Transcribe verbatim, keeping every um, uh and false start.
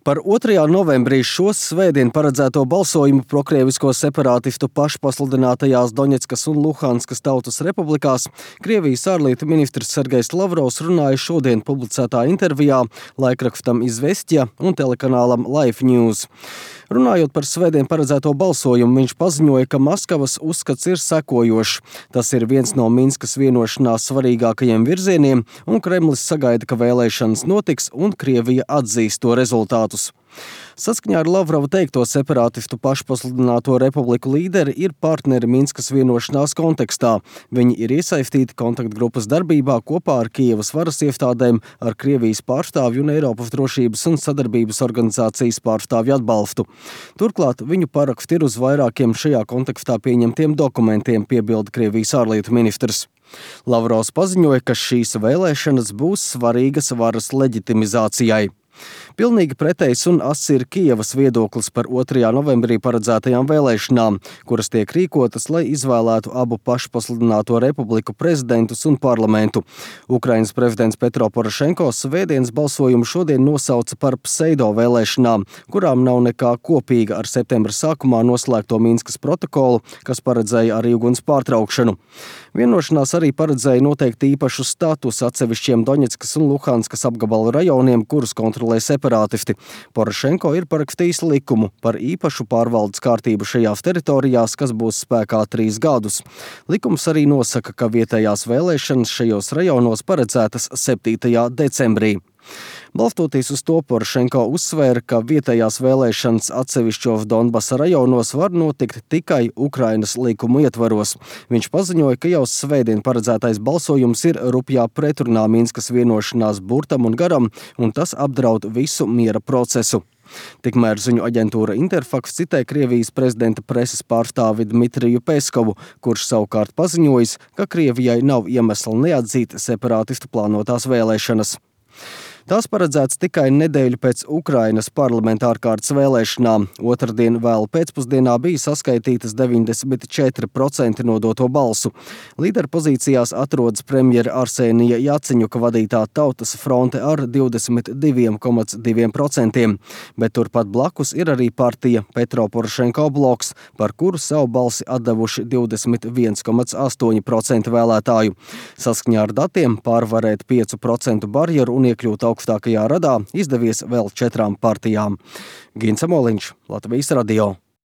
Par otrajā novembrī šo svētdien paredzēto balsojumu prokrievisko separātistu pašpasludinātajās Doņetskas un Luhanskas tautas republikās Krievijas ārlietu ministrs Sergejs Lavrovs runāja šodien publicētā intervijā laikrakstam Izvestja un telekanālam Life News. Runājot par svētdien paredzēto balsojumu, viņš paziņoja, ka Maskavas uzskats ir sekojošs. Tas ir viens no Minskas vienošanās svarīgākajiem virzieniem, un Kremlis sagaida, ka vēlēšanas notiks un Krievija atzīs to rezultātus. Saskaņā ar Lavrova teikto, separātistu pašpasludināto republiku līderi ir partneri Minskas vienošanās kontekstā. Viņi ir iesaistīti kontaktgrupas darbībā kopā ar Kijevas varas iestādēm, ar Krievijas pārstāvju un Eiropas drošības un sadarbības organizācijas pārstāvju atbalstu. Turklāt viņu paraksti ir uz vairākiem šajā kontekstā pieņemtiem dokumentiem, piebilda Krievijas ārlietu ministrs. Lavrovs paziņoja, ka šīs vēlēšanas būs svarīgas varas leģitimizācijai. Pilnīgi pretējs un ass ir Kijevas viedoklis par otrajā novembrī paredzētajām vēlēšanām, kuras tiek rīkotas, lai izvēlētu abu pašpasludināto republiku prezidentus un parlamentu. Ukrainas prezidents Petro Porošenko svētdienas balsojumu šodien nosauca par pseido vēlēšanām, kurām nav nekā kopīga ar septembra sākumā noslēgto Minskas protokolu, kas paredzēja arī uguns pārtraukšanu. Vienošanās arī paredzēja noteikt īpašu statusu atsevišķiem Doņetskas un Luhanskas apgabalu rajoniem, kurus kontrolē separātisti. Porošenko ir parakstījis likumu par īpašu pārvaldes kārtību šajās teritorijās, kas būs spēkā trīs gadus. Likums arī nosaka, ka vietējās vēlēšanas šajos rajonos paredzētas septītajā decembrī. Balstoties uz to, Porošenko uzsvēra, ka vietējās vēlēšanas atsevišķos Donbasa rajonos var notikt tikai Ukrainas likumu ietvaros. Viņš paziņoja, ka jau svētdien paredzētais balsojums ir rupjā pretrunā Minskas vienošanās burtam un garam, un tas apdraud visu miera procesu. Tikmēr ziņu aģentūra Interfax citē Krievijas prezidenta preses pārstāvi Dmitriju Peskovu, kurš savukārt paziņojis, ka Krievijai nav iemesla neatzīt separātistu plānotās vēlēšanas. Tās paredzēts tikai nedēļu pēc Ukrainas parlamenta ārkārtas vēlēšanām. Otrdien vēl pēcpusdienā bija saskaitītas deviņdesmit četri procenti nodoto balsu. Līderu pozīcijās atrodas premjera Arsenija Jaceņuka vadītā Tautas fronte ar divdesmit divi komats divi procenti, bet turpat blakus ir arī partija Petro Porošenko bloks, par kuru savu balsi atdevuši divdesmit viens komats astoņi procenti vēlētāju. Saskaņā ar datiem pārvarēt piecu procentu barjeru un iekļūt augstākajā radā izdevies vēl četrām partijām. Gins Amoliņš, Latvijas radio.